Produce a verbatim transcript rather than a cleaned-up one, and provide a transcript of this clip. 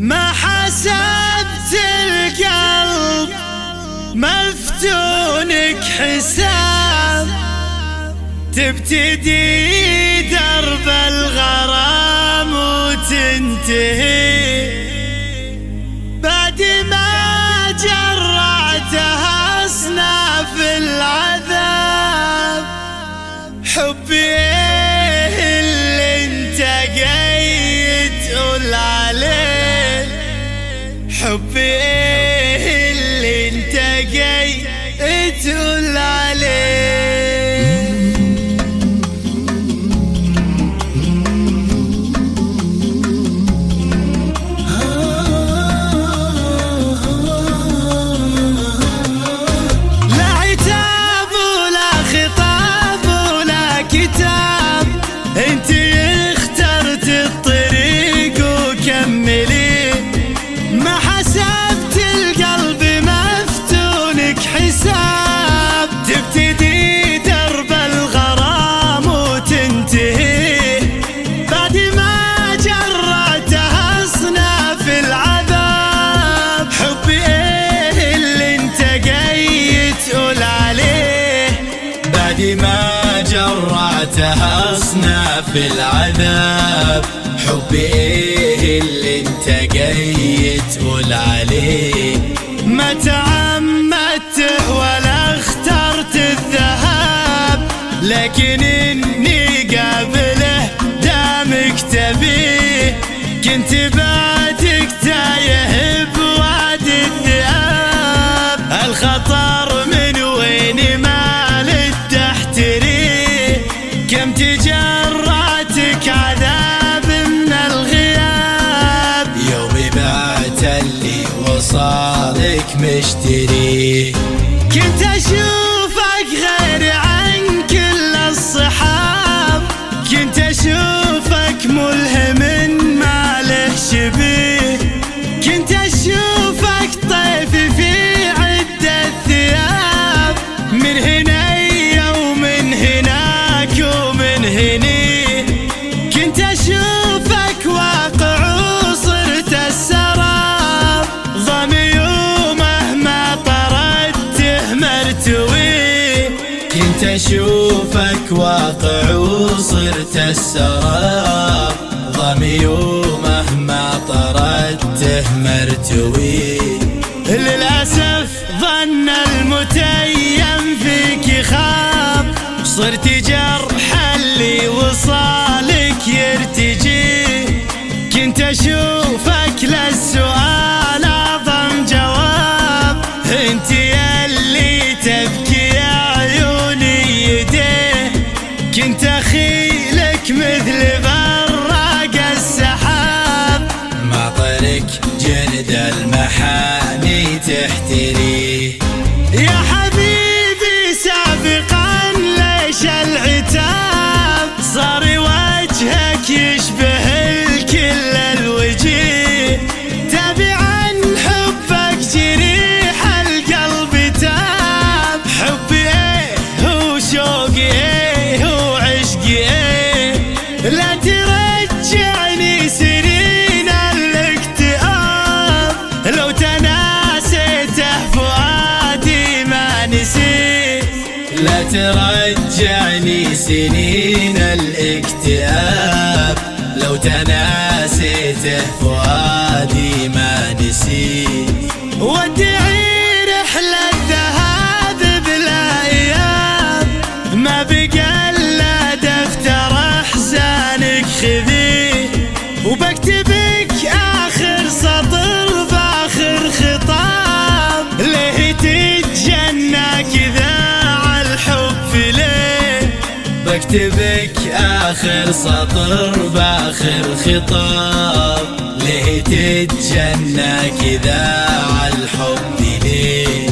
ما حسبت القلب مفتونك حساب، تبتدي درب الغرام وتنتهي بعد ما جرعتها أصناف العذاب. حبي اللي انت قايد تقول عليه، حبي اللي انت قايد تقول عليه. انتي اخترت الطريق وكملي، ما حسبت القلب مفتونك حساب، تبتدي درب الغرام وتنتهي بعد ما جرعتها أصناف العذاب. حبي ايه اللي انت قايد تقول عليه بعد ما جرعتها أصناف العذاب. حبي ايه اللي انت قايد تقول عليه، ما تعمدته ولا اخترت الذهاب، لكن اني قابله دامك تبيه. كنت بعدك تايه بواد الذئاب، الخطر من وين ما للتحتري، كم تجرعتك عذاب من الغياب. يومي بعت اللي وصالك مشتري، كنت اشوفك غير عن كل الصحاب، كنت اشوفك ملهم ما له شبيه، كنت اشوفك طيف في عدة ثياب. من هنا ومن هناك ومن هني، كنت اشوفك واقع وصرت السراب. ضمي ومهما طردته مرتوي، كنت اشوفك واقع وصرت السراب. ضمي ومهما طردته مرتوي، للأسف ظن المتيم فيك خاب، صرت جرح اللي وصالك يرتجي. كنت اشوفك للسؤال اعظم جواب، انت اللي تبكي عيوني يديه. كنت اخيلك مثل براق السحاب، مطرك جلد المحاني تحتري. يا حبيبي سابقا ليش العتاب، صار وجهك يشبه الكل الوجيه. تابعا حبك جريح القلب تاب، حبي ايه وشوقي ايه وعشقي ايه، لا ترجعني سنين الاكتئاب. لو تناسيته فؤادي ما نسيه، لا ترجعني سنين الاكتئاب. لو تناسيته فؤادي ما نسيه، ودعي رحلة ذهاب بلا ايام، ما بقى الا دفتر احزانك خذيه. وبكتبك اخر سطر باخر خطاب، ليه تتجنى كذا عالحب ليه. بكتبك اخر سطر باخر خطاب، ليه تتجنى كذا عالحب ليه.